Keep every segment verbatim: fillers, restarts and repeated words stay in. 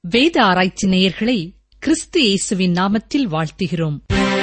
வேத ஆராய்ச்சி நேயர்களை கிறிஸ்து இயேசுவின் நாமத்தில் வாழ்த்துகிறோம்.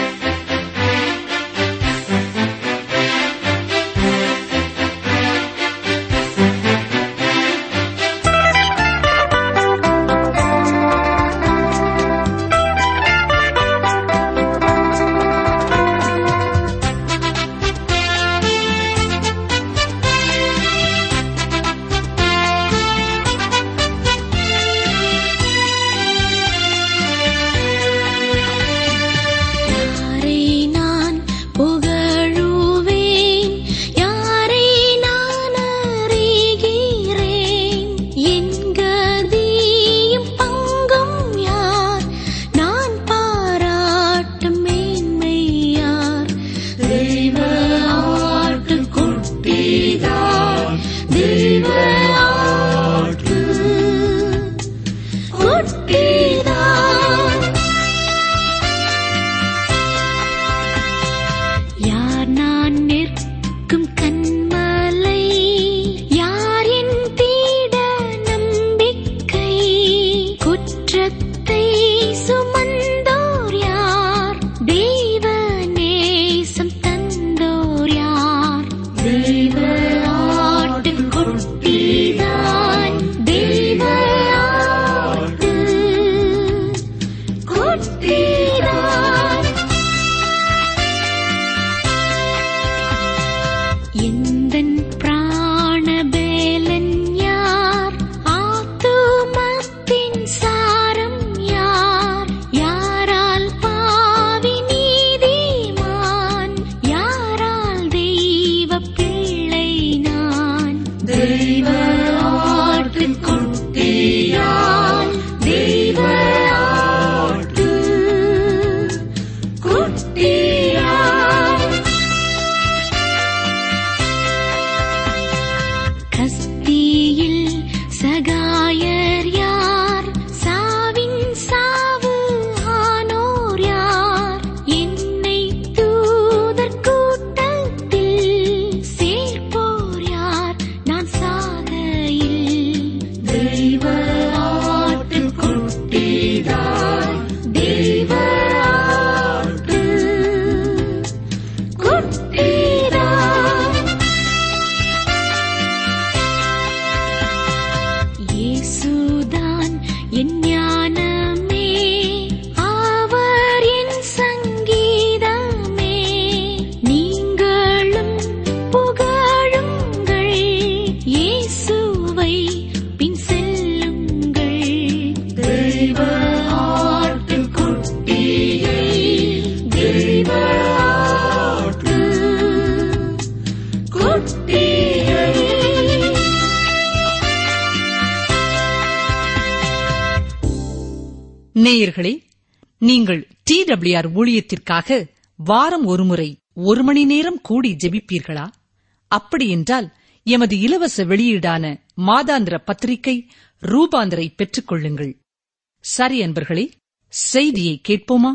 நேயர்களே, நீங்கள் டி டபிள்யூ ஆர் ஊழியத்திற்காக வாரம் ஒருமுறை ஒரு மணி நேரம் கூடி ஜெபிப்பீர்களா? அப்படியென்றால் எமது இலவச வெளியீடான மாதாந்திர பத்திரிகை ரூபாந்தரை பெற்றுக் கொள்ளுங்கள். சரி அன்பர்களே, செய்தியை கேட்போமா?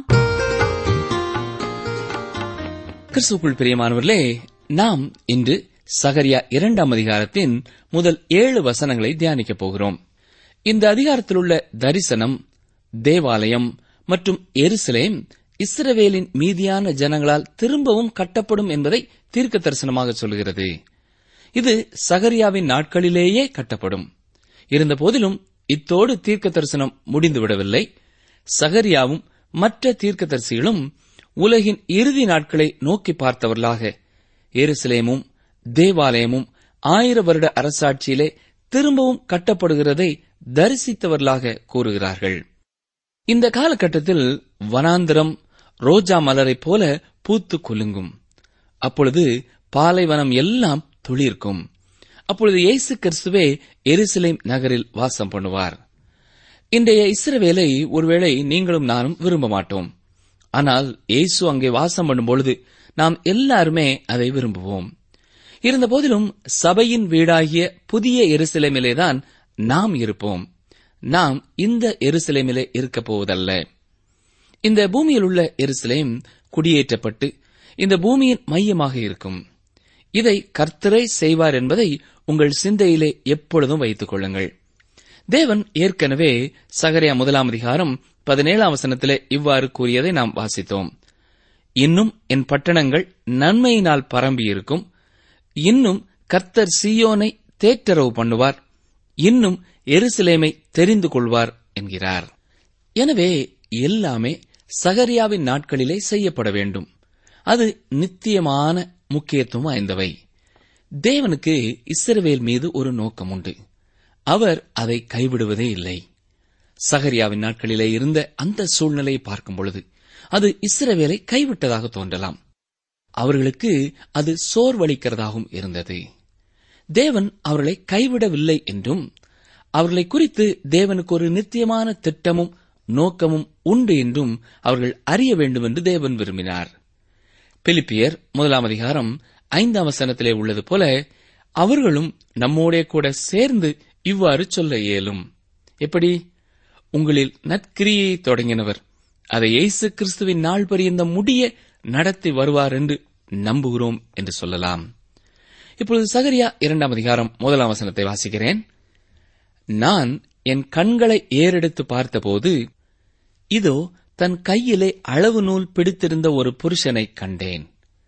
கிறிஸ்துவுக்குள் பிரியமானவர்களே, நாம் இன்று சகரியா இரண்டாம் அதிகாரத்தின் முதல் ஏழு வசனங்களை தியானிக்கப் போகிறோம். இந்த அதிகாரத்தில் உள்ள தரிசனம், தேவாலயம் மற்றும் எருசலேம் இஸ்ரவேலின் மீதியான ஜனங்களால் திரும்பவும் கட்டப்படும் என்பதை தீர்க்க தரிசனமாக சொல்கிறது. இது சகரியாவின் நாட்களிலேயே கட்டப்படும். இருந்தபோதிலும் இத்தோடு தீர்க்க தரிசனம் முடிந்துவிடவில்லை. சகரியாவும் மற்ற தீர்க்கதரிசிகளும் உலகின் இறுதி நாட்களை நோக்கி பார்த்தவர்களாக எருசலேமும் தேவாலயமும் ஆயிர வருட அரசாட்சியிலே திரும்பவும் கட்டப்படுகிறதை தரிசித்தவர்களாக கூறுகிறார்கள். இந்த காலகட்டத்தில் வனாந்திரம் ரோஜா மலரைப் போல பூத்து குலுங்கும். அப்பொழுது பாலைவனம் எல்லாம் துளிர்க்கும். அப்பொழுது இயேசு கிறிஸ்துவே எருசலேம் நகரில் வாசம் பண்ணுவார். இன்றைய இஸ்ரவேலை ஒருவேளை நீங்களும் நானும் விரும்ப மாட்டோம். ஆனால் இயேசு அங்கே வாசம் பண்ணும்பொழுது நாம் எல்லாருமே அதை விரும்புவோம். இருந்தபோதிலும் சபையின் வீடாகிய புதிய எருசலேமிலேதான் நாம் இருப்போம். நாம் இந்த எருசலேமிலே இருக்கப் போவதல்ல. இந்த பூமியில் உள்ள எருசலேம் குடியேற்றப்பட்டு இந்த பூமியின் மையமாக இருக்கும். இதை கர்த்தரே செய்வார் என்பதை உங்கள் சிந்தையிலே எப்பொழுதும் வைத்துக் கொள்ளுங்கள். தேவன் ஏற்கனவே சகரியா முதலாம் அதிகாரம் பதினேழாம் வசனத்திலே இவ்வாறு கூறியதை நாம் வாசித்தோம். இன்னும் என் பட்டணங்கள் நன்மையினால் பரம்பியிருக்கும், இன்னும் கர்த்தர் சீயோனை தேற்றரவு பண்ணுவார், இன்னும் எருசலேமை தெரிந்து கொள்வார் என்கிறார். எனவே எல்லாமே சகரியாவின் நாட்களிலே செய்யப்பட வேண்டும். அது நித்தியமான முக்கியத்துவம் வாய்ந்தவை. தேவனுக்கு இஸ்ரவேல் மீது ஒரு நோக்கம் உண்டு. அவர் அதை கைவிடுவதே இல்லை. சகரியாவின் நாட்களிலே இருந்த அந்த சூழ்நிலையை பார்க்கும் பொழுது அது இஸ்ரவேலை கைவிட்டதாக தோன்றலாம். அவர்களுக்கு அது சோர்வளிக்கிறதாகவும் இருந்தது. தேவன் அவர்களை கைவிடவில்லை என்றும், அவர்களை குறித்து தேவனுக்கு ஒரு நித்தியமான திட்டமும் நோக்கமும் உண்டு என்றும் அவர்கள் அறிய வேண்டும் என்று தேவன் விரும்பினார். பிலிப்பியர் முதலாம் அதிகாரம் ஐந்தாம் வசனத்திலே உள்ளது போல அவர்களும் நம்மோடே கூட சேர்ந்து இவ்வாறு சொல்ல இயலும். எப்படி? உங்களில் நற்கிரியை தொடங்கினவர் அதை இயேசு கிறிஸ்துவின் நாள் பரியந்த முடிய நடத்தி வருவார் என்று நம்புகிறோம் என்று சொல்லலாம். இப்பொழுது சகரியா இரண்டாம் அதிகாரம் முதலாம் வசனத்தை வாசிக்கிறேன். நான் என் கண்களை ஏறெடுத்து பார்த்தபோது இதோ தன் கையிலே அளவு நூல் பிடித்திருந்த ஒரு புருஷனை கண்டேன்.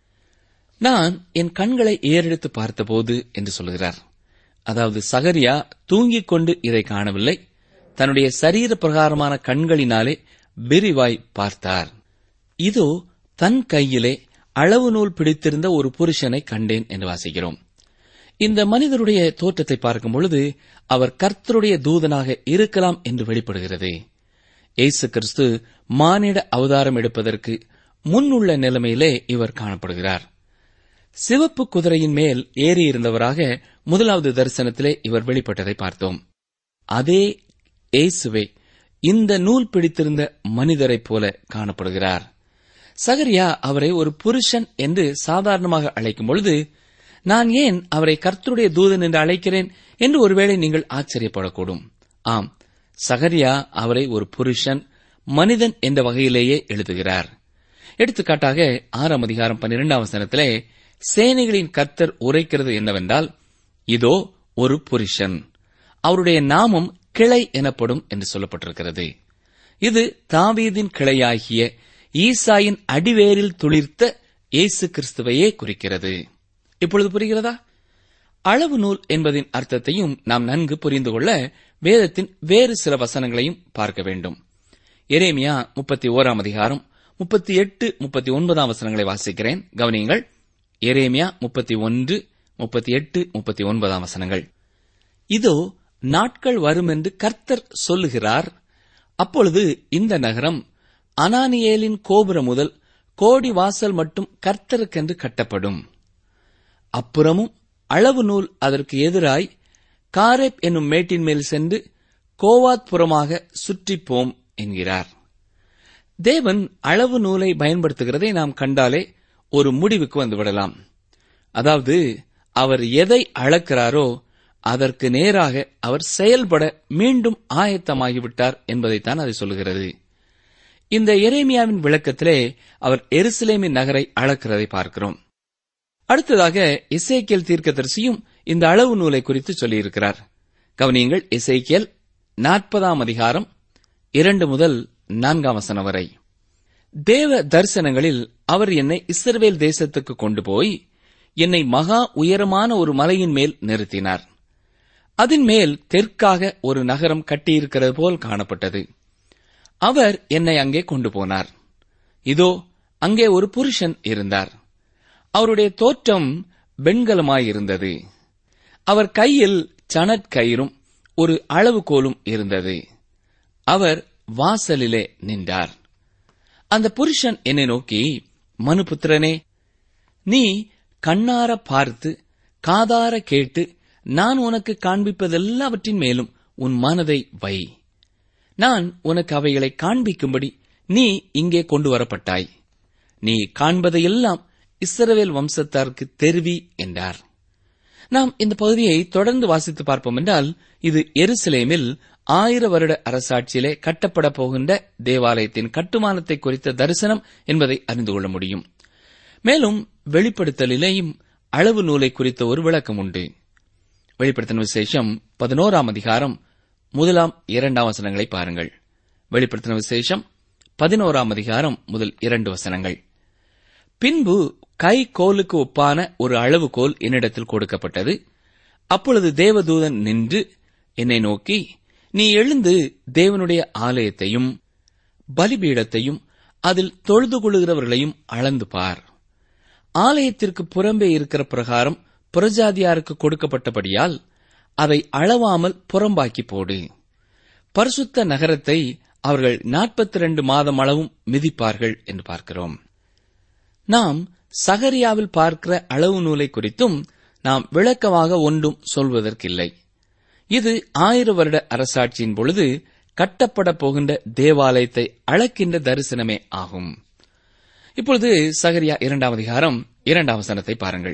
நான் என் கண்களை ஏறெடுத்து பார்த்தபோது என்று சொல்கிறார். அதாவது சகரியா தூங்கிக் கொண்டு இதை காணவில்லை, தன்னுடைய சரீர பிரகாரமான கண்களினாலே விரிவாய் பார்த்தார். இதோ தன் கையிலே அளவு நூல் பிடித்திருந்த ஒரு புருஷனை கண்டேன் என்று வாசிக்கிறோம். இந்த மனிதருடைய தோற்றத்தை பார்க்கும் பொழுது அவர் கர்த்தருடைய தூதனாக இருக்கலாம் என்று வெளிப்படுகிறது. இயேசு கிறிஸ்து மானிட அவதாரம் எடுப்பதற்கு முன்னுள்ள நிலைமையிலே இவர் காணப்படுகிறார். சிவப்பு குதிரையின் மேல் ஏறியிருந்தவராக முதலாவது தரிசனத்திலே இவர் வெளிப்பட்டதை பார்த்தோம். அதே இயேசுவே இந்த நூல் பிடித்திருந்த மனிதரைப் போல காணப்படுகிறார். சகரியா அவரை ஒரு புருஷன் என்று சாதாரணமாக அழைக்கும் பொழுது, நான் ஏன் அவரை கர்த்தருடைய தூதன் என்று அழைக்கிறேன் என்று ஒருவேளை நீங்கள் ஆச்சரியப்படக்கூடும். ஆம், சகரியா அவரை ஒரு புருஷன், மனிதன் என்ற வகையிலேயே எழுதுகிறார். எடுத்துக்காட்டாக ஆறாம் அதிகாரம் பன்னிரெண்டாம் வசனத்திலே சேனைகளின் கர்த்தர் உரைக்கிறது என்னவென்றால், இதோ ஒரு புருஷன், அவருடைய நாமம் கிளை எனப்படும் என்று சொல்லப்பட்டிருக்கிறது. இது தாவீதின் கிளையாகிய ஈசாயின் அடிவேரில் துளிர்த்த இயேசு கிறிஸ்துவையே குறிக்கிறது. இப்பொழுது புரிகிறதா? அளவு நூல் என்பதின் அர்த்தத்தையும் நாம் நன்கு புரிந்து கொள்ள வேதத்தின் வேறு சில வசனங்களையும் பார்க்க வேண்டும். எரேமியா முப்பத்தி ஓராம் அதிகாரம் முப்பத்தி எட்டு முப்பத்தி ஒன்பதாம் வசனங்களை வாசிக்கிறேன், கவனியுங்கள். எரேமியா முப்பத்தி ஒன்று முப்பத்தி எட்டு முப்பத்தி ஒன்பதாம் வசனங்கள். இதோ நாட்கள் வரும் என்று கர்த்தர் சொல்லுகிறார், அப்பொழுது இந்த நகரம் அனானியேலின் கோபுரம் முதல் கோடி வாசல் மட்டும் கர்த்தருக்கென்று கட்டப்படும். அப்புறமும் அளவு நூல் அதற்கு எதிராய் காரேப் என்னும் மேட்டின் மேல் சென்று கோவாத் புறமாக சுற்றிப்போம் என்கிறார். தேவன் அளவு நூலை பயன்படுத்துகிறதை நாம் கண்டாலே ஒரு முடிவுக்கு வந்துவிடலாம். அதாவது அவர் எதை அளக்கிறாரோ அதற்கு நேராக அவர் செயல்பட மீண்டும் ஆயத்தமாகிவிட்டார் என்பதைத்தான் அது சொல்கிறது. இந்த எரேமியாவின் விளக்கத்திலே அவர் எருசலேமின் நகரை அளக்கிறதை பார்க்கிறோம். அடுத்ததாக எசேக்கியேல் தீர்க்கதரிசியும் இந்த அளவு நூலை குறித்து சொல்லியிருக்கிறார். கவனியுங்கள், எசேக்கியேல் நாற்பதாம் அதிகாரம் இரண்டு முதல் நான்காம் வசனம் வரை. தேவ தரிசனங்களில் அவர் என்னை இஸ்ரவேல் தேசத்துக்கு கொண்டு போய் என்னை மகா உயரமான ஒரு மலையின் மேல் நிறுத்தினார். அதன் மேல் தெற்காக ஒரு நகரம் கட்டியிருக்கிறது போல் காணப்பட்டது. அவர் என்னை அங்கே கொண்டு போனார். இதோ அங்கே ஒரு புருஷன் இருந்தார். அவருடைய தோற்றம் வெண்கலமாயிருந்தது. அவர் கையில் சணற்கயிறும் ஒரு அளவுகோலும் இருந்தது. அவர் வாசலிலே நின்றார். அந்த புருஷன் என்னை நோக்கி, மனுபுத்திரனே, நீ கண்ணார பார்த்து காதார கேட்டு நான் உனக்கு காண்பிப்பதெல்லாவற்றின் மேலும் உன் மனதை வை. நான் உனக்கு அவைகளை காண்பிக்கும்படி நீ இங்கே கொண்டு வரப்பட்டாய். நீ காண்பதையெல்லாம் இஸ்ரவேல் வம்சத்தாருக்கு தெரிவி என்றார். நாம் இந்த பகுதியை தொடர்ந்து வாசித்து பார்ப்போம் என்றால், இது எருசலேமில் ஆயிர வருட அரசாட்சியிலே கட்டப்பட போகின்ற தேவாலயத்தின் கட்டுமானத்தை குறித்த தரிசனம் என்பதை அறிந்து கொள்ள முடியும். மேலும் வெளிப்படுத்தலிலேயும் அளவு நூலை குறித்த ஒரு விளக்கம் உண்டு. வெளிப்படுத்தின விசேஷம் பதினோராம் அதிகாரம் முதலாம் இரண்டாம் வசனங்களை பாருங்கள். வெளிப்படுத்தின விசேஷம் பதினோராம் அதிகாரம் முதல் இரண்டு வசனங்கள். பின்பு கை கோலுக்கு ஒப்பான ஒரு அளவுகோல் என்னிடத்தில் கொடுக்கப்பட்டது. அப்பொழுது தேவதூதன் நின்று என்னை நோக்கி, நீ எழுந்து தேவனுடைய ஆலயத்தையும் பலிபீடத்தையும் அதில் தொழுது கொள்ளுகிறவர்களையும் அளந்து பார். ஆலயத்திற்கு புறம்பே இருக்கிற பிரகாரம் புறஜாதியாருக்கு கொடுக்கப்பட்டபடியால் அதை அளவாமல் புறம்பாக்கி போடு. பரிசுத்த நகரத்தை அவர்கள் நாற்பத்தி இரண்டு மாதம் அளவும் மிதிப்பார்கள் என்று பார்க்கிறோம். நாம் சகரியாவில் பார்க்கிற அளவு நூலை குறித்தும் நாம் விளக்கமாக ஒன்றும் சொல்வதற்கில்லை. இது ஆயிரம் வருட அரசாட்சியின் பொழுது கட்டப்பட போகின்ற தேவாலயத்தை அளக்கின்ற தரிசனமே ஆகும். இப்பொழுது சகரியா இரண்டாம் அதிகாரம் இரண்டாம் வசனத்தை பாருங்கள்.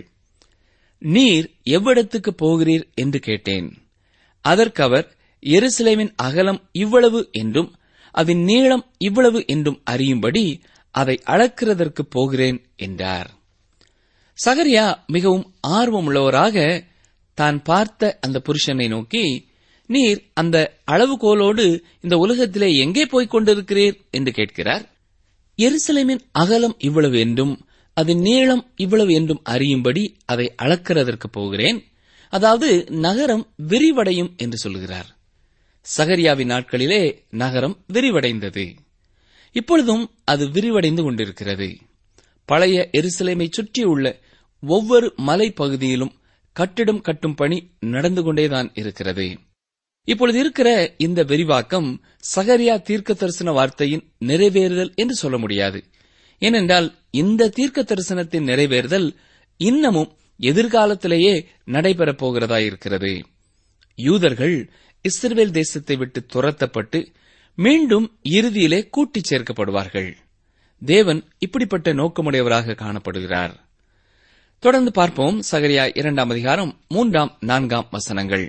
நீர் எவ்விடத்துக்கு போகிறீர் என்று கேட்டேன். அதற்கு அவர், எருசலேமின் அகலம் இவ்வளவு என்றும் அதன் நீளம் இவ்வளவு என்றும் அறியும்படி அதை அளக்கிறதற்கு போகிறேன் என்றார். சகரியா மிகவும் ஆர்வமுள்ளவராக தான் பார்த்த அந்த புருஷனை நோக்கி, நீர் அந்த அளவுகோலோடு இந்த உலகத்திலே எங்கே போய்க் கொண்டிருக்கிறீர் என்று கேட்கிறார். எருசலேமின் அகலம் இவ்வளவு என்றும் அதன் நீளம் இவ்வளவு என்றும் அறியும்படி அதை அளக்கிறதற்கு போகிறேன், அதாவது நகரம் விரிவடையும் என்று சொல்லுகிறார். சகரியாவின் நாட்களிலே நகரம் விரிவடைந்தது. இப்பொழுதும் அது விரிவடைந்து கொண்டிருக்கிறது. பழைய எருசலேமை சுற்றியுள்ள ஒவ்வொரு மலை பகுதியிலும் கட்டிடம் கட்டும் பணி நடந்து கொண்டேதான் இருக்கிறது. இப்பொழுது இருக்கிற இந்த விரிவாக்கம் சகரியா தீர்க்க தரிசன வார்த்தையின் நிறைவேறுதல் என்று சொல்ல முடியாது. ஏனென்றால் இந்த தீர்க்க தரிசனத்தின் நிறைவேறுதல் இன்னமும் எதிர்காலத்திலேயே நடைபெறப் போகிறதாயிருக்கிறது. யூதர்கள் இஸ்ரவேல் தேசத்தை விட்டு துரத்தப்பட்டு மீண்டும் இறுதியிலே கூட்டிச் சேர்க்கப்படுவார்கள். தேவன் இப்படிப்பட்ட நோக்கமுடையவராக காணப்படுகிறார். தொடர்ந்து பார்ப்போம். சகரியா இரண்டாம் அதிகாரம் மூன்றாம் நான்காம் வசனங்கள்.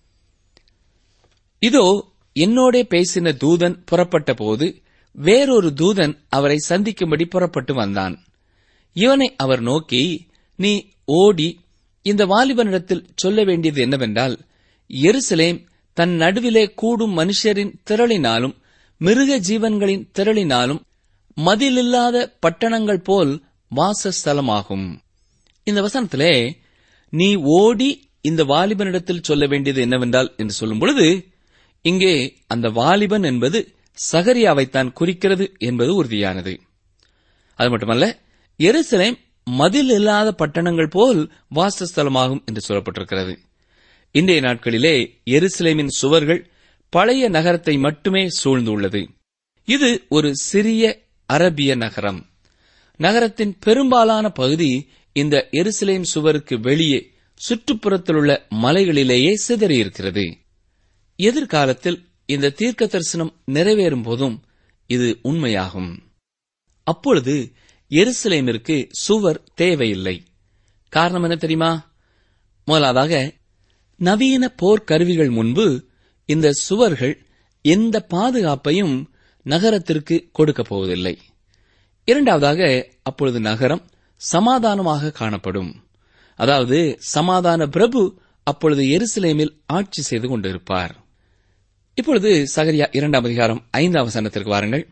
இதோ என்னோடே பேசின தூதன் புறப்பட்ட போது வேறொரு தூதன் அவரை சந்திக்கும்படி புறப்பட்டு வந்தான். இவனை அவர் நோக்கி, நீ ஓடி இந்த வாலிபனிடத்தில் சொல்ல வேண்டியது என்னவென்றால், எருசலேம் தன் நடுவிலே கூடும் மனுஷரின் திரளினாலும் மிருக ஜீவன்களின் திரளினாலும் மதிலில்லாத பட்டணங்கள் போல் வாசஸ்தலமாகும். இந்த வசனத்திலே நீ ஓடி இந்த வாலிபனிடத்தில் சொல்ல வேண்டியது என்னவென்றால் என்று சொல்லும் பொழுது, இங்கே அந்த வாலிபன் என்பது சகரியாவைத்தான் குறிக்கிறது என்பது உறுதியானது. அது மட்டுமல்ல, எருசலேம் மதில் இல்லாத பட்டணங்கள் போல் வாசஸ்தலமாகும் என்று சொல்லப்பட்டிருக்கிறது. இன்றைய நாட்களிலே எருசலேமின் சுவர்கள் பழைய நகரத்தை மட்டுமே சூழ்ந்துள்ளது. இது ஒரு சிறிய அரபிய நகரம். நகரத்தின் பெரும்பாலான பகுதி இந்த எருசலேம் சுவருக்கு வெளியே சுற்றுப்புறத்தில் உள்ள மலைகளிலேயே சிதறியிருக்கிறது. எதிர்காலத்தில் இந்த தீர்க்க தரிசனம் நிறைவேறும் போதும் இது உண்மையாகும். அப்பொழுது எருசலேமிற்கு சுவர் தேவையில்லை. காரணம் என்ன தெரியுமா? முதலாவதாக, நவீன போர்க்கருவிகள் முன்பு இந்த சுவர்கள் எந்த பாதுகாப்பையும் நகரத்திற்கு கொடுக்கப் போவதில்லை. இரண்டாவதாக, அப்பொழுது நகரம் சமாதானமாக காணப்படும். அதாவது சமாதான பிரபு அப்பொழுது எருசலேமில் ஆட்சி செய்து கொண்டிருப்பார். இப்பொழுது சகரியா இரண்டாம் அதிகாரம் ஐந்தாம் வசனத்திற்கு வாருங்கள்.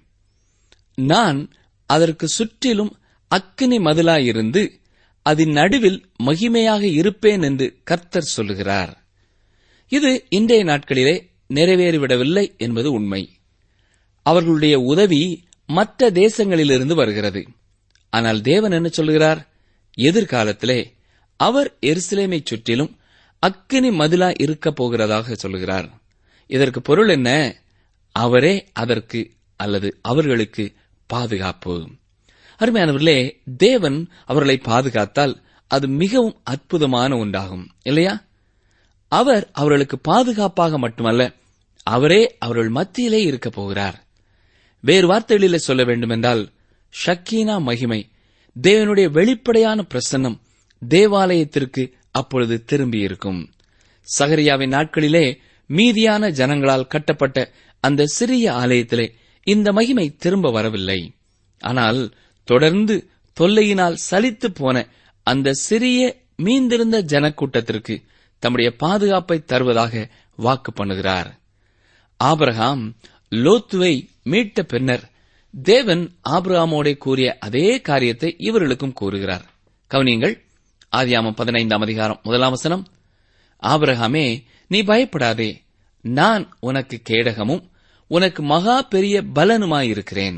நான் அதற்கு சுற்றிலும் அக்கினி மதிலாயிருந்து அதன் நடுவில் மகிமையாக இருப்பேன் என்று கர்த்தர் சொல்லுகிறார். இது இன்றைய நாட்களிலே நிறைவேறிவிடவில்லை என்பது உண்மை. அவர்களுடைய உதவி மற்ற தேசங்களிலிருந்து வருகிறது. ஆனால் தேவன் என்ன சொல்லுகிறார்? எதிர்காலத்திலே அவர் எருசலேமை சுற்றிலும் அக்கினி மதிலா இருக்கப் போகிறதாக சொல்லுகிறார். இதற்கு பொருள் என்ன? அவரே அதற்கு அல்லது அவர்களுக்கு பாதுகாப்பு. அருமையானவர்களே, தேவன் அவர்களை பாதுகாத்தால் அது மிகவும் அற்புதமான ஒன்றாகும், இல்லையா? அவர் அவர்களுக்கு பாதுகாப்பாக மட்டுமல்ல, அவரே அவர்கள் மத்தியிலே இருக்கப் போகிறார். வேறு வார்த்தைகளிலே சொல்ல வேண்டுமென்றால், ஷக்கீனா மகிமை, தேவனுடைய வெளிப்படையான பிரசன்னம் தேவாலயத்திற்கு அப்பொழுது திரும்பியிருக்கும். சகரியாவின் நாட்களிலே மீதியான ஜனங்களால் கட்டப்பட்ட அந்த சிறிய ஆலயத்திலே இந்த மகிமை திரும்ப வரவில்லை. ஆனால் தொடர்ந்து தொல்லையினால் சலித்து போன அந்த சிறிய மீந்திருந்த ஜனக்கூட்டத்திற்கு தம்முடைய பாதுகாப்பை தருவதாக வாக்கு பண்ணுகிறார். ஆபிரகாம் லோத்துவை மீட்ட பின்னர் தேவன் ஆபிரகாமோடே கூறிய அதே காரியத்தை இவர்களுக்கும் கூறுகிறார். கவனியுங்கள், ஆதியாகமம் பதினைந்தாம் அதிகாரம் முதலாம் வசனம். ஆபிரகாமே, நீ பயப்படாதே, நான் உனக்கு கேடகமும் உனக்கு மகா பெரிய பலனுமாயிருக்கிறேன்.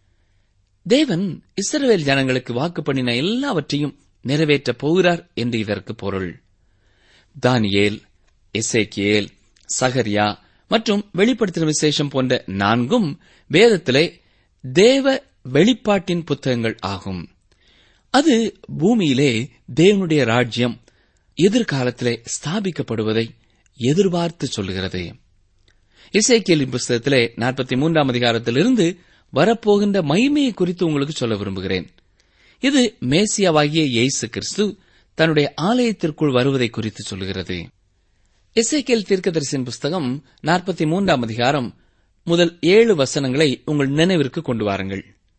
தேவன் இஸ்ரவேல் ஜனங்களுக்கு வாக்கு பண்ணின எல்லாவற்றையும் நிறைவேற்றப் போகிறார் என்று இதற்கு பொருள். தானியேல், எசேக்கியேல், சகரியா மற்றும் வெளிப்படுத்தின விசேஷம் போன்ற நான்கும் வேதத்திலே தேவ வெளிப்பாட்டின் புத்தகங்கள் ஆகும். அது பூமியிலே தேவனுடைய ராஜ்யம் எதிர்காலத்திலே ஸ்தாபிக்கப்படுவதை எதிர்பார்த்து சொல்கிறது. எசேக்கியேலின் புஸ்தகத்திலே நாற்பத்தி மூன்றாம் அதிகாரத்திலிருந்து வரப்போகின்ற மகிமையை குறித்து உங்களுக்கு சொல்ல விரும்புகிறேன். இது மேசியாவாகிய இயேசு கிறிஸ்து தன்னுடைய ஆலயத்திற்குள் வருவதை குறித்து சொல்கிறது. எசேக்கியேல் தீர்க்கதரிசியின் புஸ்தகம் நாற்பத்தி மூன்றாம் அதிகாரம் முதல் ஏழு வசனங்களை உங்கள் நினைவிற்கு கொண்டு வாருங்கள்.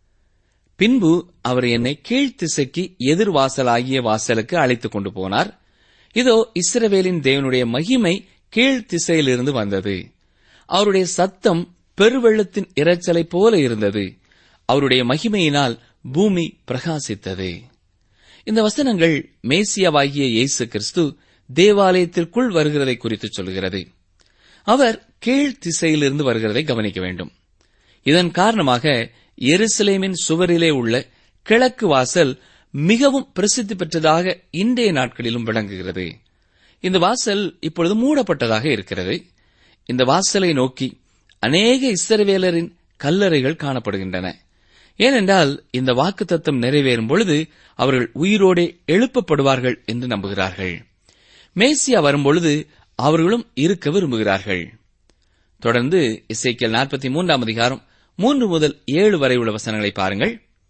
பின்பு அவர் என்னை கீழ்த்திசைக்கு எதிர்வாசலாகிய வாசலுக்கு அழைத்துக் கொண்டு போனார். இதோ இஸ்ரவேலின் தேவனுடைய மகிமை கீழ்த்திசையிலிருந்து வந்தது. அவருடைய சத்தம் பெருவெள்ளத்தின் இரைச்சலைப் போல இருந்தது. அவருடைய மகிமையினால் பூமி பிரகாசித்தது. இந்த வசனங்கள் மேசியாவாகிய இயேசு கிறிஸ்து தேவாலயத்திற்குள் வருகிறதை குறித்து சொல்கிறது. அவர் கீழ் திசையிலிருந்து வருகிறதை கவனிக்க வேண்டும். இதன் காரணமாக எருசலேமின் சுவரிலே உள்ள கிழக்கு வாசல் மிகவும் பிரசித்தி பெற்றதாக இன்றைய நாட்களிலும் விளங்குகிறது. இந்த வாசல் இப்பொழுது மூடப்பட்டதாக இருக்கிறது. இந்த வாசலை நோக்கி அநேக இஸ்ரவேலரின் கல்லறைகள் காணப்படுகின்றன. ஏனென்றால் இந்த வாக்குத்தத்தம் நிறைவேறும் பொழுது அவர்கள் உயிரோடே எழுப்பப்படுவார்கள் என்று நம்புகிறார்கள். மேசியா வரும்பொழுது அவர்களும் இருக்க விரும்புகிறார்கள். தொடர்ந்து எசேக்கியேல் நாற்பத்தி மூன்றாம் அதிகாரம் மூன்று முதல் ஏழு வரை உள்ள வசனங்களை பாருங்கள்.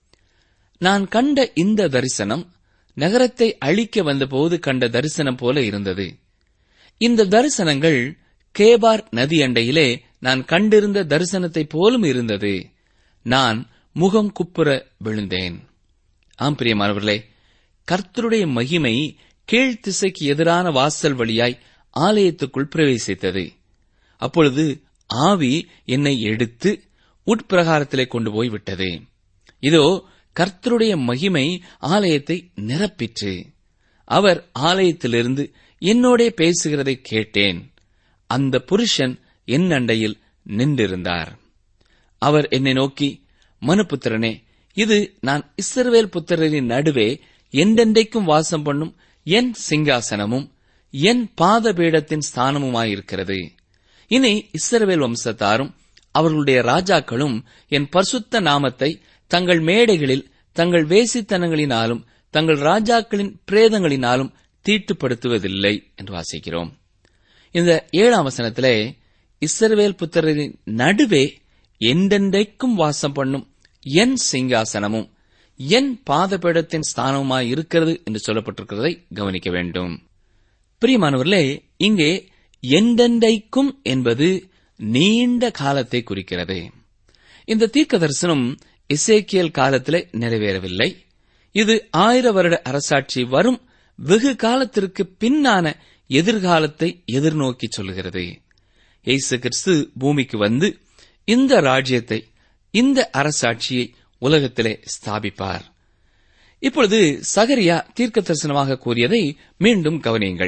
நான் கண்ட இந்த தரிசனம் நகரத்தை அழிக்க வந்தபோது கண்ட தரிசனம் போல இருந்தது. இந்த தரிசனங்கள் கேபார் நதி அண்டையிலே நான் கண்டிருந்த தரிசனத்தைப் போலும் இருந்தது. நான் முகம் குப்புற விழுந்தேன். ஆம் பிரியமானவர்களே, கர்த்தருடைய மகிமை கீழ்த்திசைக்கு எதிரான வாசல் வழியாய் ஆலயத்துக்குள் பிரவேசித்தது. அப்பொழுது ஆவி என்னை எடுத்து உட்பிரகாரத்திலே கொண்டு போய் விட்டது. இதோ கர்த்தருடைய மகிமை ஆலயத்தை நிரப்பிற்று. அவர் ஆலயத்திலிருந்து என்னோடே பேசுகிறதை கேட்டேன். அந்த புருஷன் என் அண்டையில் நின்றிருந்தார். அவர் என்னை நோக்கி, மனுபுத்திரனே, இது நான் இஸ்ரவேல் புத்திரரின் நடுவே என்றென்றைக்கும் வாசம் பண்ணும் என் சிங்காசனமும் என் பாதபீடத்தின் ஸ்தானமுமாயிருக்கிறது. இனி இஸ்ரவேல் வம்சத்தாரும் அவர்களுடைய ராஜாக்களும் என் பரிசுத்த நாமத்தை தங்கள் மேடைகளில் தங்கள் வேசித்தனங்களினாலும் தங்கள் ராஜாக்களின் பிரேதங்களினாலும் தீட்டுப்படுத்துவதில்லை என்று வாசிக்கிறோம். இந்த ஏழாம் வசனத்திலே இஸ்ரவேல் புத்திரரின் நடுவே என்றென்றைக்கும் வாசம் பண்ணும் என் சிங்காசனமும் என் பாதபீடத்தின் ஸ்தானமுமாய் இருக்கிறது என்று சொல்லப்பட்டிருக்கிறதை கவனிக்க வேண்டும். பிரியமானவர்களே, இங்கே என்றென்றைக்கும் என்பது நீண்ட காலத்தை குறிக்கிறது. இந்த தீர்க்க தரிசனம் எசேக்கியேல் காலத்திலே நிறைவேறவில்லை. இது ஆயிர வருட அரசாட்சி வரும் வெகு காலத்திற்கு பின்னான எதிர்காலத்தை எதிர்நோக்கி சொல்லுகிறது. இயேசு கிறிஸ்து பூமிக்கு வந்து இந்த ராஜ்யத்தை, இந்த அரசாட்சியை உலகத்திலே ஸ்தாபிப்பார். இப்பொழுது சகரியா தீர்க்க தரிசனமாக கூறியதை மீண்டும் கவனியுங்கள்.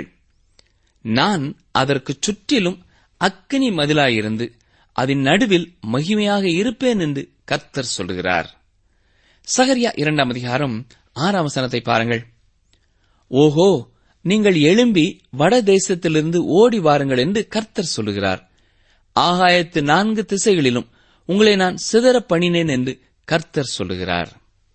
நான் அதற்கு சுற்றிலும் அக்கினி மதிலாயிருந்து அதன் நடுவில் மகிமையாக இருப்பேன் என்று கர்த்தர் சொல்லுகிறார். சகரியா இரண்டாம் அதிகாரம் ஆறாம் வசனத்தை பாருங்கள். ஓஹோ, நீங்கள் எழும்பி வட தேசத்திலிருந்து ஓடி வாருங்கள் என்று கர்த்தர் சொல்லுகிறார். ஆகாயத்து நான்கு திசைகளிலும் உங்களை நான் சிதறப் பண்ணினேன் என்று கர்த்தர் சொல்லுகிறார்.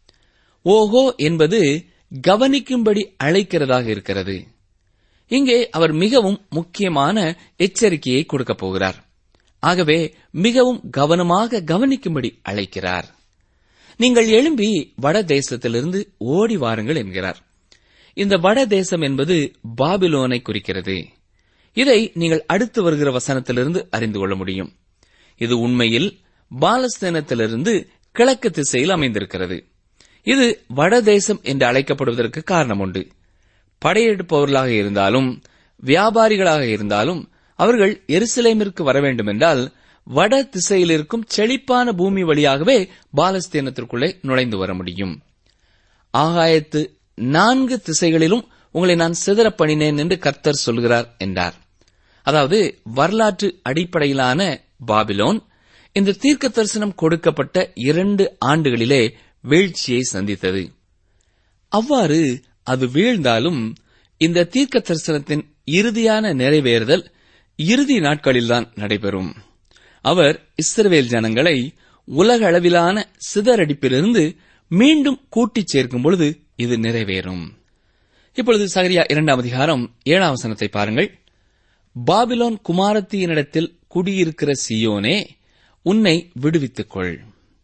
ஓஹோ என்பது கவனிக்கும்படி அழைக்கிறதாக இருக்கிறது. இங்கே அவர் மிகவும் முக்கியமான எச்சரிக்கையை கொடுக்கப் போகிறார். ஆகவே மிகவும் கவனமாக கவனிக்கும்படி அழைக்கிறார். நீங்கள் எழும்பி வட தேசத்திலிருந்து ஓடி வாருங்கள் என்கிறார். இந்த வட தேசம் என்பது பாபிலோனை குறிக்கிறது. இதை நீங்கள் அடுத்து வருகிற வசனத்திலிருந்து அறிந்து கொள்ள முடியும். இது உண்மையில் பாலஸ்தீனத்திலிருந்து கிழக்கு திசையில் அமைந்திருக்கிறது. இது வடதேசம் என்று அழைக்கப்படுவதற்கு காரணம் உண்டு. படையெடுப்பவர்களாக இருந்தாலும் வியாபாரிகளாக இருந்தாலும் அவர்கள் எருசலேமிற்கு வர வேண்டுமென்றால் வட திசையில் இருக்கும் செழிப்பான பூமி வழியாகவே பாலஸ்தீனத்திற்குள்ளே நுழைந்து வர முடியும். ஆகாயத்து நான்கு திசைகளிலும் உங்களை நான் சிதறப் பண்ணினேன் என்று கர்த்தர் சொல்கிறார் என்றார். அதாவது வரலாற்று அடிப்படையிலான பாபிலோன் இந்த தீர்க்க தரிசனம் கொடுக்கப்பட்ட இரண்டு ஆண்டுகளிலே வீழ்ச்சியை சந்தித்தது. அவ்வாறு அது வீழ்ந்தாலும் இந்த தீர்க்க தரிசனத்தின் இறுதியான நிறைவேறுதல் இறுதி நாட்களில்தான் நடைபெறும். அவர் இஸ்ரவேல் ஜனங்களை உலக அளவிலான சிதறடிப்பிலிருந்து மீண்டும் கூட்டிச் சேர்க்கும் பொழுது இது நிறைவேறும். இப்பொழுது சகரியா இரண்டாம் அதிகாரம் ஏழாம் வசனத்தை பாருங்கள். பாபிலோன் குமாரத்தியினிடத்தில் குடியிருக்கிற சீயோனே, உன்னை விடுவித்துக் கொள்.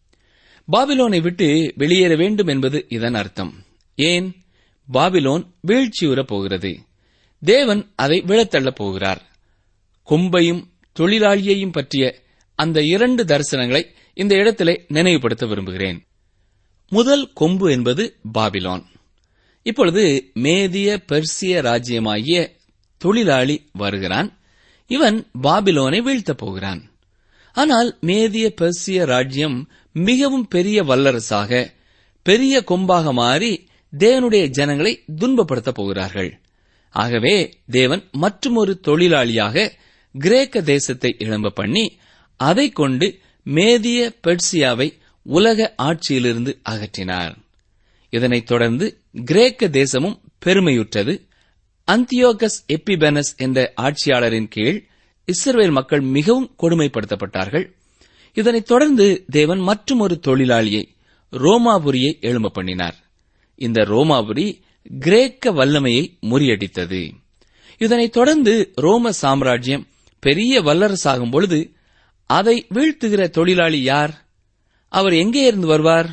பாபிலோனை விட்டு வெளியேற வேண்டும் என்பது இதன் அர்த்தம். ஏன்? பாபிலோன் வீழ்ச்சியுறப் போகிறது. தேவன் அதை விழத்தள்ளப் போகிறார். கொம்பையும் தொழிலாளியையும் பற்றிய அந்த இரண்டு தரிசனங்களை இந்த இடத்திலே நினைவுபடுத்த விரும்புகிறேன். முதல் கொம்பு என்பது பாபிலோன். இப்பொழுது மேதிய பெர்சிய ராஜ்யமாகிய தொழிலாளி வருகிறான். இவன் பாபிலோனை வீழ்த்தப் போகிறான். ஆனால் மேதிய பெர்சிய ராஜ்யம் மிகவும் பெரிய வல்லரசாக, பெரிய கொம்பாக மாறி தேவனுடைய ஜனங்களை துன்பப்படுத்தப் போகிறார்கள். ஆகவே தேவன் மற்றுமொரு தொழிலாளியாக கிரேக்க தேசத்தை எழும்ப பண்ணி அதைக் கொண்டு மேதிய பெர்சியாவை உலக ஆட்சியிலிருந்து அகற்றினார். இதனைத் தொடர்ந்து கிரேக்க தேசமும் பெருமையுற்றது. அந்தியோகஸ் எப்பிபெனஸ் என்ற ஆட்சியாளரின் கீழ் இஸ்ரவேல் மக்கள் மிகவும் கொடுமைப்படுத்தப்பட்டார்கள். இதனைத் தொடர்ந்து தேவன் மற்றும் ஒரு தொழிலாளியை, ரோமாபுரியை எழும்ப பண்ணினார். இந்த ரோமாபுரி கிரேக்க வல்லமையை முறியடித்தது. இதனைத் தொடர்ந்து ரோம சாம்ராஜ்யம் பெரிய வல்லரசாகும் பொழுது அதை வீழ்த்துகிற தொழிலாளி யார்? அவர் எங்கே இருந்து வருவார்?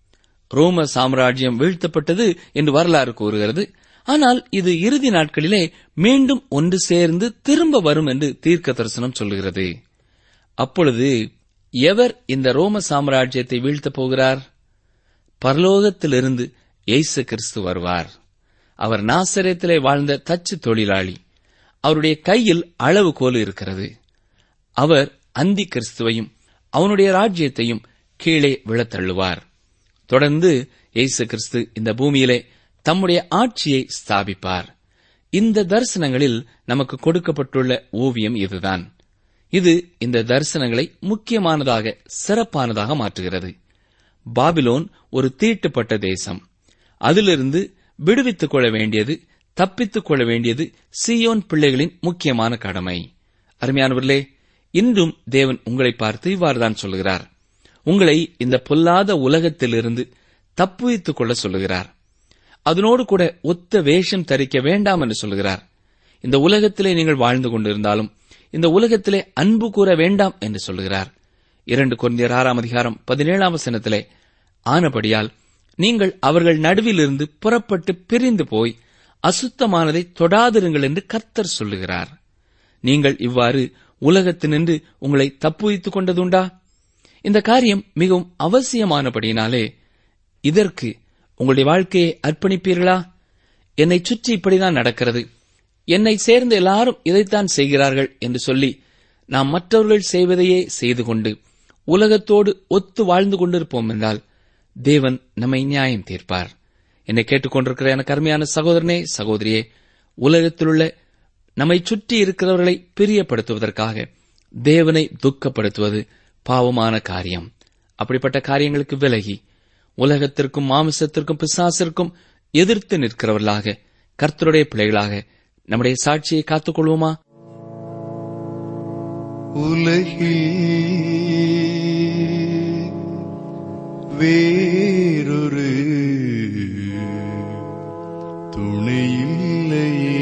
ரோம சாம்ராஜ்யம் வீழ்த்தப்பட்டது என்று வரலாறு கூறுகிறது. ஆனால் இது இறுதி நாட்களிலே மீண்டும் ஒன்று சேர்ந்து திரும்ப வரும் என்று தீர்க்க தரிசனம் சொல்லுகிறது. அப்பொழுது எவர் இந்த ரோம சாம்ராஜ்யத்தை வீழ்த்தப் போகிறார்? பரலோகத்திலிருந்து இயேசு கிறிஸ்து வருவார். அவர் நாசரேத்திலே வாழ்ந்த தச்சு தொழிலாளி. அவருடைய கையில் அளவுகோல் இருக்கிறது. அவர் அந்தி கிறிஸ்துவையும் அவனுடைய ராஜ்யத்தையும் கீழே விழத்தள்ளுவார். தொடர்ந்து இயேசு கிறிஸ்து இந்த பூமியிலே தம்முடைய ஆட்சியை ஸ்தாபிப்பார். இந்த தரிசனங்களில் நமக்கு கொடுக்கப்பட்டுள்ள ஓவியம் இதுதான். இது இந்த தரிசனங்களை முக்கியமானதாக, சிறப்பானதாக மாற்றுகிறது. பாபிலோன் ஒரு தீட்டுப்பட்ட தேசம். அதிலிருந்து விடுவித்துக் கொள்ள வேண்டியது, தப்பித்துக் கொள்ள வேண்டியது சீயோன் பிள்ளைகளின் முக்கியமான கடமை. அருமையானவர்களே, இன்றும் தேவன் உங்களை பார்த்து இவ்வாறுதான் சொல்லுகிறார். உங்களை இந்த பொல்லாத உலகத்திலிருந்து தப்புவித்துக் கொள்ள சொல்லுகிறார். அதனோடு கூட ஒத்த வேஷம் தரிக்க வேண்டாம் என்று சொல்லுகிறார். இந்த உலகத்திலே நீங்கள் வாழ்ந்து கொண்டிருந்தாலும் இந்த உலகத்திலே அன்பு கூற வேண்டாம் என்று சொல்லுகிறார். இரண்டு கொரிந்தியர் ஆறாம் அதிகாரம் பதினேழாம் வசனத்திலே, ஆனபடியால் நீங்கள் அவர்கள் நடுவிலிருந்து புறப்பட்டு பிரிந்து போய் அசுத்தமானதை தொடாதிருங்கள் என்று கர்த்தர் சொல்லுகிறார். நீங்கள் இவ்வாறு உலகத்தினின்று உங்களை தப்புவித்துக் கொண்டதுண்டா? இந்த காரியம் மிகவும் அவசியமானபடியினாலே இதற்கு உங்களுடைய வாழ்க்கையை அர்ப்பணிப்பீர்களா? என்னை சுற்றி இப்படிதான் நடக்கிறது, என்னை சேர்ந்த எல்லாரும் இதைத்தான் செய்கிறார்கள் என்று சொல்லி நாம் மற்றவர்கள் செய்வதையே செய்து கொண்டு உலகத்தோடு ஒத்து வாழ்ந்து கொண்டிருப்போம் என்றால் தேவன் நம்மை நியாயம் தீர்ப்பார். என்னை கேட்டுக்கொண்டிருக்கிற எனக்கு அருமையான சகோதரனே, சகோதரியே, உலகத்திலுள்ள நம்மை சுற்றி இருக்கிறவர்களை பிரியப்படுத்துவதற்காக தேவனை துக்கப்படுத்துவது பாவமான காரியம். அப்படிப்பட்ட காரியங்களுக்கு விலகி உலகத்திற்கும் மாமிசத்திற்கும் பிசாசிற்கும் எதிர்த்து நிற்கிறவர்களாக, கர்த்தருடைய பிள்ளைகளாக நம்முடைய சாட்சியை காத்துக் கொள்வோமா? உலகில் வேறொரு துணையில்லையே,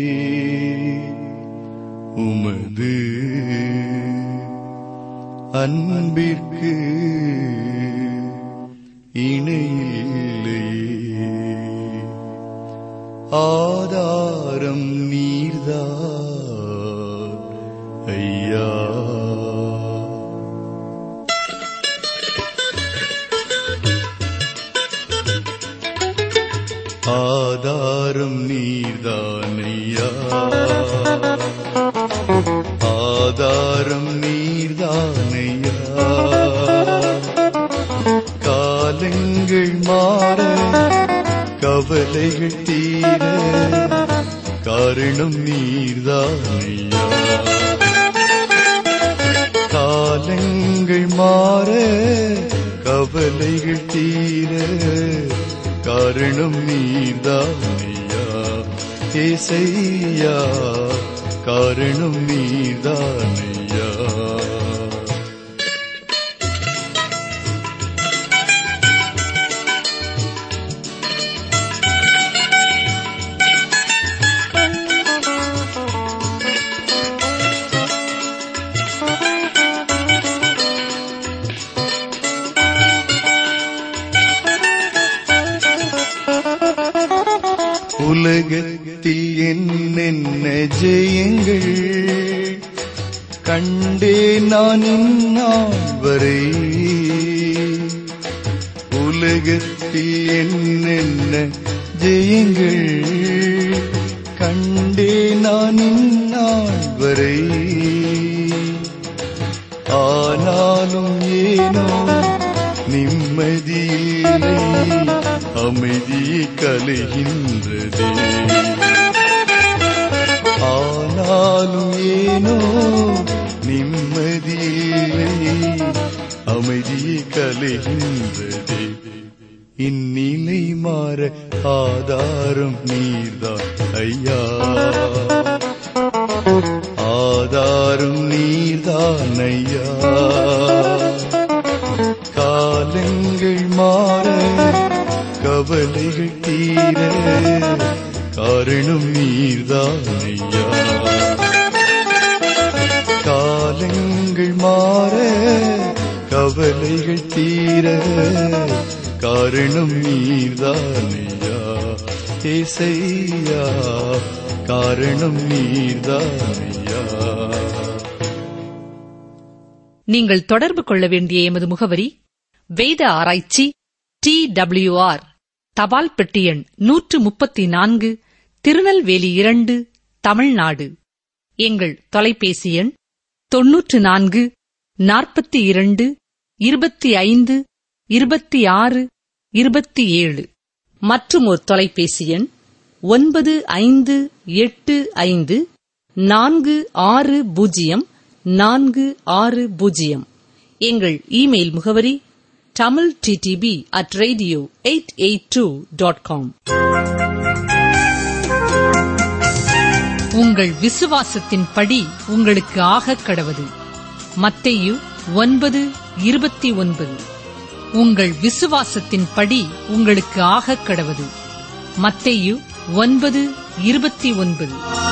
உமது அன்பிற்கு இணையில்லையே, ஆதாரம் நீர்தான் ஐயா. ஆதாரம் நீர்தானையா, ஆதாரம் நீர்தான் கவலைகள் தீர காரணம் நீர்தானையா. காலங்கள் மாற கவலைகள் தீர காரணம் நீர்தானையா. ஏசையா காரணம் நீர்தானையா. உலகத்தில் என்னென்ன ஜெயங்கள் கண்டே நான் இந்நாள் வரை. உலகத்தில் என்னென்ன ஜெயங்கள் கண்டே நான் இந்நாள் வரை. ஆனாலும் ஏனோ நிம்மதியில்லை, அமைதியை கலைகின்றதே. ஆனாலும் ஏனோ நிம்மதியில்லை, அமைதியை கலைகின்றதே. இந்நிலை மாற ஆதாரம் நீர்தான் ஐயா. ஆதாரம் நீர்தான் ஐயா. காலங்கள் மாற கவலைகள் தீர காரணம் நீர்தானையா. காலங்கள் மாற கவலைகள் தீர காரணம் நீர்தானையா. ஏசையா காரணம் நீர்தானையா. நீங்கள் தொடர்பு கொள்ள வேண்டிய எமது முகவரி வேத ஆராய்ச்சி டி டபிள்யூ ஆர் தபால் பெட்டி எண் நூற்று முப்பத்தி நான்கு, திருநெல்வேலி இரண்டு, தமிழ்நாடு. எங்கள் தொலைபேசி எண் தொன்னூற்று நான்கு நாற்பத்தி இரண்டு இருபத்தி ஐந்து இருபத்தி ஆறு இருபத்தி ஏழு. மற்றும் ஒரு தொலைபேசி எண் ஒன்பது ஐந்து எட்டு ஐந்து நான்கு ஆறு பூஜ்ஜியம் நான்கு ஆறு பூஜ்ஜியம். எங்கள் இமெயில் முகவரி Tamil TTB at radio eight eight two dot com. உங்கள் விசுவாசத்தின் படி உங்களுக்கு ஆகக் கடவது. மத்தேயு ஒன்பது இருபத்தி ஒன்பது. உங்கள் விசுவாசத்தின் படி உங்களுக்கு ஆகக் கடவது. மத்தேயு ஒன்பது இருபத்தி ஒன்பது.